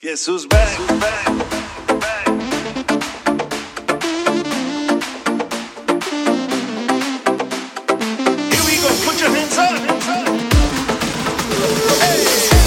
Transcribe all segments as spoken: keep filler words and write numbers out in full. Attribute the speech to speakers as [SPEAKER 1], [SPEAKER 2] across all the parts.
[SPEAKER 1] Guess who's back? back, back. Here we go, put your hands up. Hey.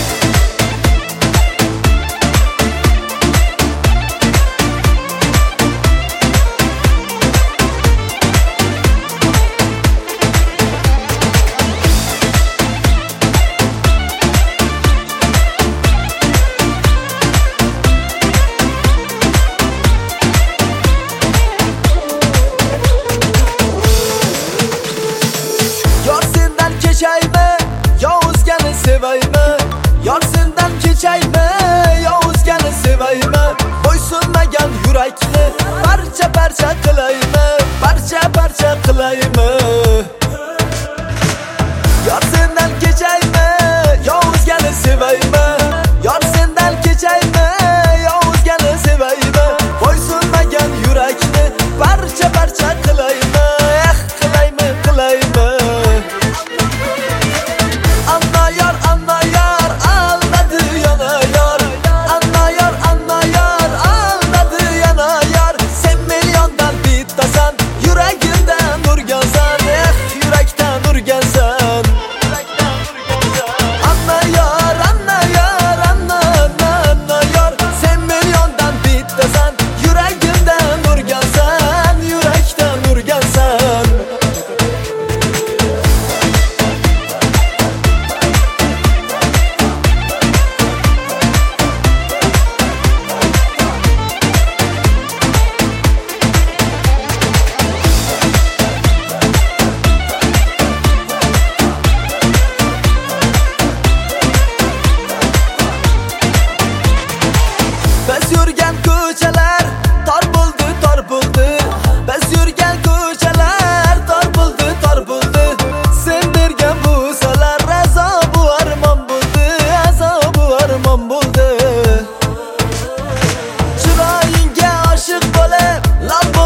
[SPEAKER 2] Yar sendan kechaymi, yo o'zgani sevaymi? Bo'ysunmagan yurakni parcha parcha qilaymi, parcha parcha qilaymi? Yar sendan kechaymi, yo o'zgani sevaymi? Yar sendan kechaymi, yo o'zgani sevaymi? Bo'ysunmagan yurakni parcha parcha qilaymi, eh qilaymi, qilaymi? Biz yurgan ko'chalar tor bo'ldi, tor bo'ldi. Biz yurgan ko'chalar tor bo'ldi, tor bo'ldi. Sen bergan busalar azob u armon bo'ldi, azob u armon bo'ldi. Chiroyingga oshiq bo'lib, lol